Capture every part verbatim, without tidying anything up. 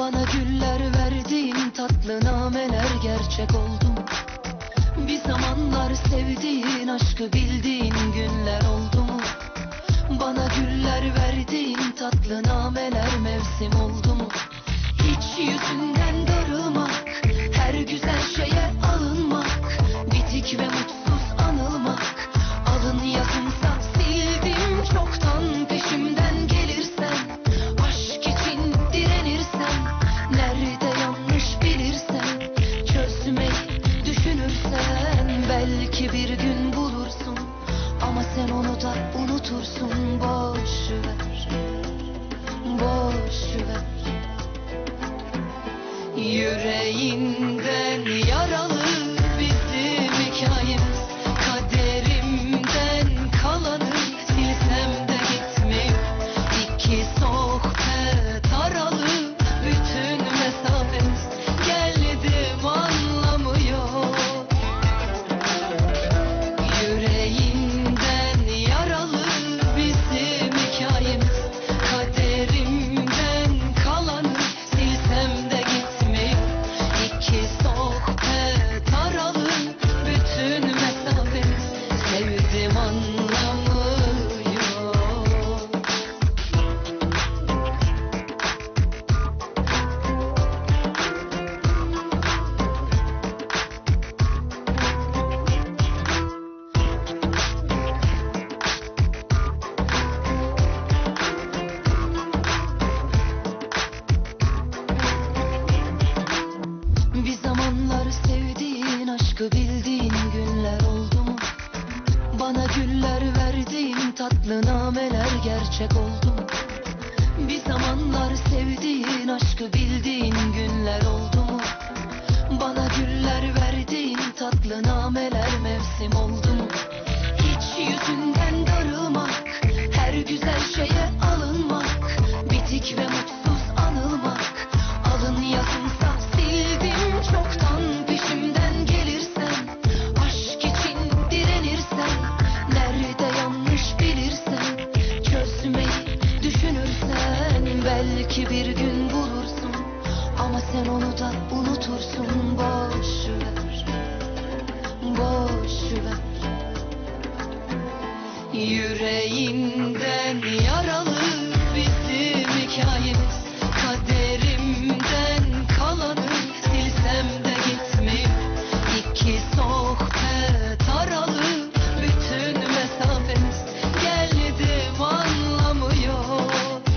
Bana güller verdiğin tatlı nameler gerçek oldu mu? Bir zamanlar sevdiğin, aşkı bildiğin günler oldu mu? Bana güller verdiğin tatlı nameler mevsim oldu mu? Hiç yüzünden darılmak, her güzel şeye alınmak, bitik ve mutsuz anılmak. Alın yazınsa sildim çoktan, peşimden gelirsen, aşk için direnirsen, nerede yanlış bilirsen, çözmeyi düşünürsen, belki bir gün bulursun, ama sen onu da unutursun. Boş ver, boş ver. Yüreğinden yaralı bizim hikayemiz, kaderimden kalanı silsem de gitmiyor. İki sohbet aralı bütün mesafemiz, geldim anlamıyor. Yüreğinden yaralı bizim hikayemiz, kaderimden kalanı silsem de gitmiyor. İki sohbet aralı bütün mesafemiz, sevdim anlamıyor. Bir zamanlar sevdiğin, aşkı bildiğin günler oldu mu? Bana güller verdiğin tatlı nameler gerçek oldu mu? Bir zamanlar sevdiğin, aşkı bildiğin günler oldu mu? Bana güller verdiğin tatlı nameler mevsim oldu mu? Hiç yüzünden darılmak, her güzel şeye alınmak, bitik ve mutsuz anılmak. Alın yazınsa sildim çoktan, peşimden gelirsen, aşk için direnirsen, nerede yanlış bilirsen, çözmeyi düşünürsen, belki bir gün bulursun, ama sen onu da unutursun. Boş ver, boş ver. Yüreğinden yaralı bizim hikayemiz, kaderimden kalanı silsem de gitmiyor. İki sohbet aralı bütün mesafemiz, geldim anlamıyor.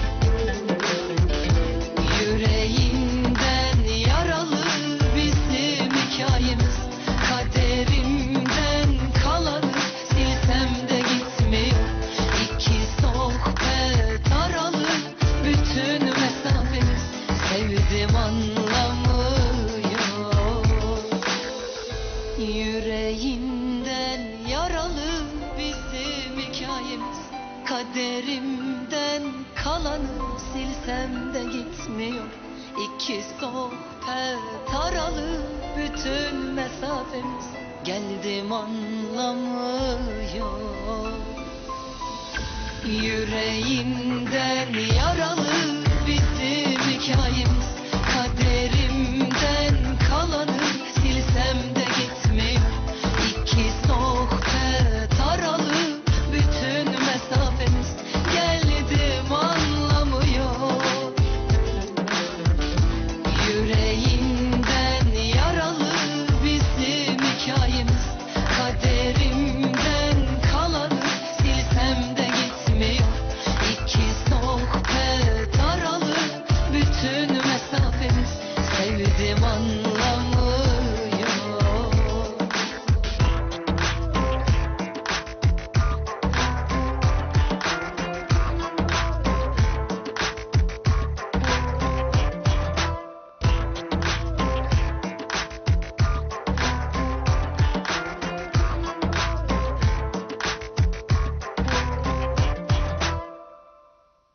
Yüreğinden yaralı bizim hikayemiz, kaderimden kalanı silsem de gitmiyor. İki sohbet aralı bütün mesafemiz, sevdim anlamıyor. Yüreğinden yaralı bizim hikayemiz, kaderimden kalanı silsem de gitmiyor. İki sohbet aralı bütün mesafemiz, geldim anlamıyor. Yüreğinden yaralı